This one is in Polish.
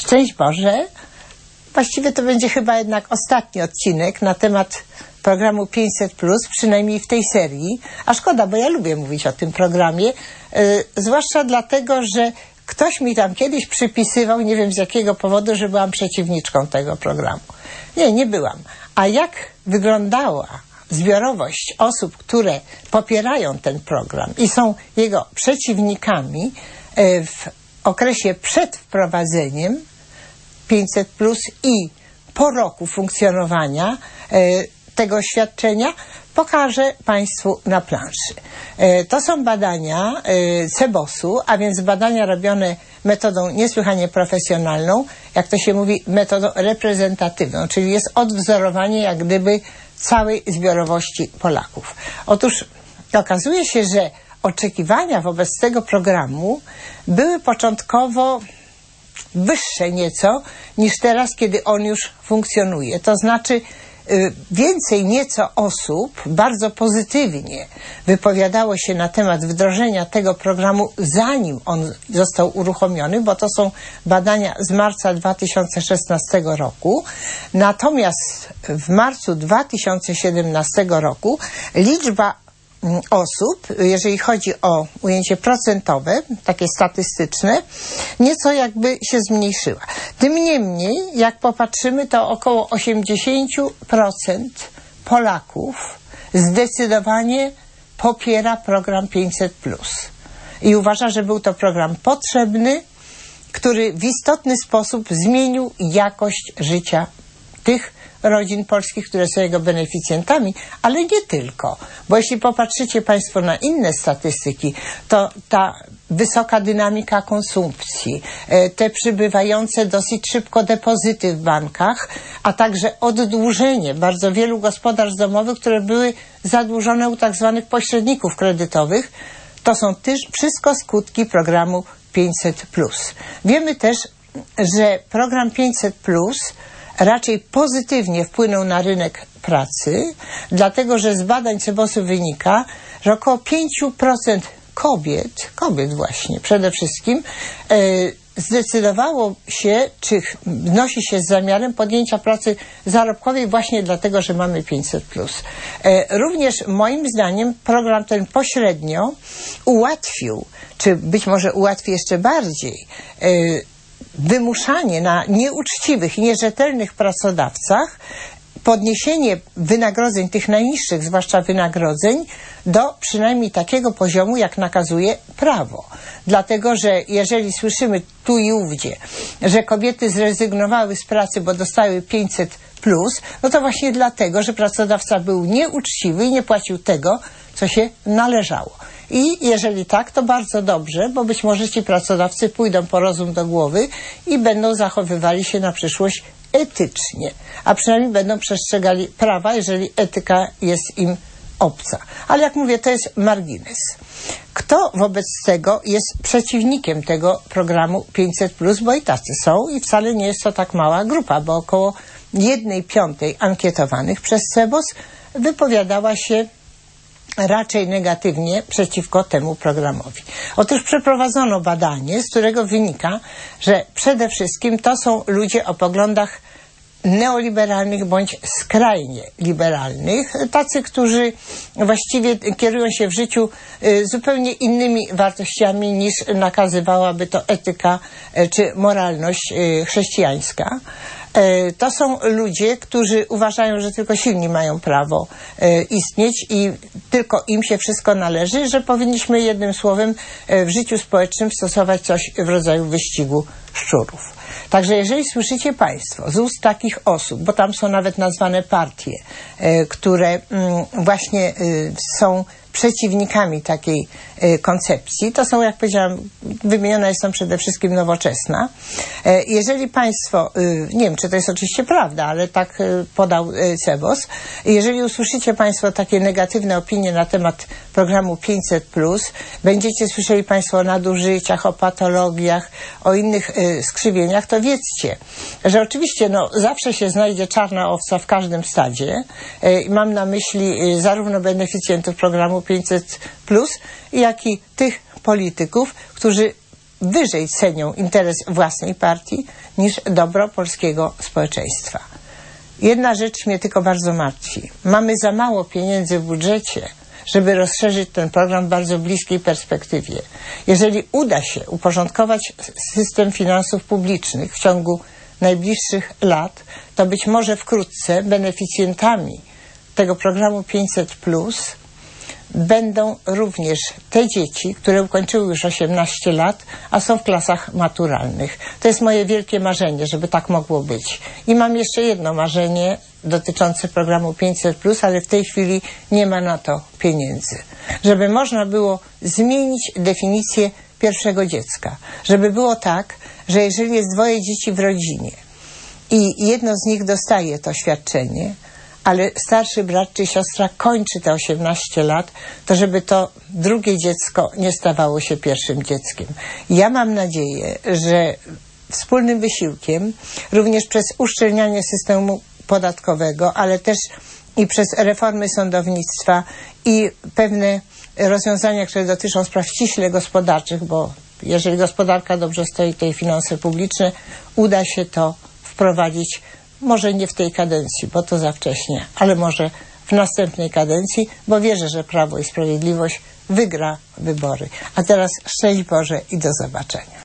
Szczęść Boże. Właściwie to będzie chyba jednak ostatni odcinek na temat programu 500+, przynajmniej w tej serii. A szkoda, bo ja lubię mówić o tym programie, zwłaszcza dlatego, że ktoś mi tam kiedyś przypisywał, nie wiem z jakiego powodu, że byłam przeciwniczką tego programu. Nie byłam. A jak wyglądała zbiorowość osób, które popierają ten program i są jego przeciwnikami w okresie przed wprowadzeniem 500+ i po roku funkcjonowania tego świadczenia, pokażę Państwu na planszy. To są badania CEBOS-u, a więc badania robione metodą niesłychanie profesjonalną, jak to się mówi, metodą reprezentatywną, czyli jest odwzorowanie jak gdyby całej zbiorowości Polaków. Otóż okazuje się, że oczekiwania wobec tego programu były początkowo wyższe nieco niż teraz, kiedy on już funkcjonuje. To znaczy więcej nieco osób bardzo pozytywnie wypowiadało się na temat wdrożenia tego programu, zanim on został uruchomiony, bo to są badania z marca 2016 roku. Natomiast w marcu 2017 roku liczba osób, jeżeli chodzi o ujęcie procentowe, takie statystyczne, nieco jakby się zmniejszyła. Tym niemniej, jak popatrzymy, to około 80% Polaków zdecydowanie popiera program 500+. I uważa, że był to program potrzebny, który w istotny sposób zmienił jakość życia tych rodzin polskich, które są jego beneficjentami, ale nie tylko. Bo jeśli popatrzycie Państwo na inne statystyki, to ta wysoka dynamika konsumpcji, te przybywające dosyć szybko depozyty w bankach, a także oddłużenie bardzo wielu gospodarstw domowych, które były zadłużone u tak zwanych pośredników kredytowych, to są też wszystko skutki programu 500+. Wiemy też, że program 500+ raczej pozytywnie wpłynął na rynek pracy, dlatego że z badań CEBOS-u wynika, że około 5% kobiet właśnie przede wszystkim, zdecydowało się, czy wnosi się z zamiarem podjęcia pracy zarobkowej właśnie dlatego, że mamy 500+. Również moim zdaniem program ten pośrednio ułatwił, czy być może ułatwi jeszcze bardziej, wymuszanie na nieuczciwych i nierzetelnych pracodawcach podniesienie wynagrodzeń, tych najniższych zwłaszcza wynagrodzeń, do przynajmniej takiego poziomu, jak nakazuje prawo. Dlatego, że jeżeli słyszymy tu i ówdzie, że kobiety zrezygnowały z pracy, bo dostały 500+, no to właśnie dlatego, że pracodawca był nieuczciwy i nie płacił tego, co się należało. I jeżeli tak, to bardzo dobrze, bo być może ci pracodawcy pójdą po rozum do głowy i będą zachowywali się na przyszłość etycznie, a przynajmniej będą przestrzegali prawa, jeżeli etyka jest im obca. Ale jak mówię, to jest margines. Kto wobec tego jest przeciwnikiem tego programu 500+, bo i tacy są i wcale nie jest to tak mała grupa, bo około 1/5 ankietowanych przez CEBOS wypowiadała się raczej negatywnie przeciwko temu programowi. Otóż przeprowadzono badanie, z którego wynika, że przede wszystkim to są ludzie o poglądach neoliberalnych bądź skrajnie liberalnych, tacy, którzy właściwie kierują się w życiu zupełnie innymi wartościami niż nakazywałaby to etyka czy moralność chrześcijańska. To są ludzie, którzy uważają, że tylko silni mają prawo istnieć i tylko im się wszystko należy, że powinniśmy jednym słowem w życiu społecznym stosować coś w rodzaju wyścigu szczurów. Także jeżeli słyszycie Państwo z ust takich osób, bo tam są nawet nazwane partie, które właśnie są przeciwnikami takiej koncepcji, to są, jak powiedziałam, wymieniona jest tam przede wszystkim Nowoczesna. Jeżeli Państwo, nie wiem, czy to jest oczywiście prawda, ale tak podał CEBOS, jeżeli usłyszycie Państwo takie negatywne opinie na temat programu 500+, będziecie słyszeli Państwo o nadużyciach, o patologiach, o innych skrzywieniach, to wiedzcie, że oczywiście zawsze się znajdzie czarna owca w każdym stadzie. Mam na myśli zarówno beneficjentów programu 500+, jak i tych polityków, którzy wyżej cenią interes własnej partii niż dobro polskiego społeczeństwa. Jedna rzecz mnie tylko bardzo martwi. Mamy za mało pieniędzy w budżecie, żeby rozszerzyć ten program w bardzo bliskiej perspektywie. Jeżeli uda się uporządkować system finansów publicznych w ciągu najbliższych lat, to być może wkrótce beneficjentami tego programu 500+ będą również te dzieci, które ukończyły już 18 lat, a są w klasach maturalnych. To jest moje wielkie marzenie, żeby tak mogło być. I mam jeszcze jedno marzenie dotyczące programu 500+, ale w tej chwili nie ma na to pieniędzy. Żeby można było zmienić definicję pierwszego dziecka. Żeby było tak, że jeżeli jest 2 dzieci w rodzinie i jedno z nich dostaje to świadczenie, ale starszy brat czy siostra kończy te 18 lat, to żeby to drugie dziecko nie stawało się pierwszym dzieckiem. Ja mam nadzieję, że wspólnym wysiłkiem, również przez uszczelnianie systemu podatkowego, ale też i przez reformy sądownictwa i pewne rozwiązania, które dotyczą spraw ściśle gospodarczych, bo jeżeli gospodarka dobrze stoi, to i finanse publiczne, uda się to wprowadzić. Może nie w tej kadencji, bo to za wcześnie, ale może w następnej kadencji, bo wierzę, że Prawo i Sprawiedliwość wygra wybory. A teraz szczęść Boże i do zobaczenia.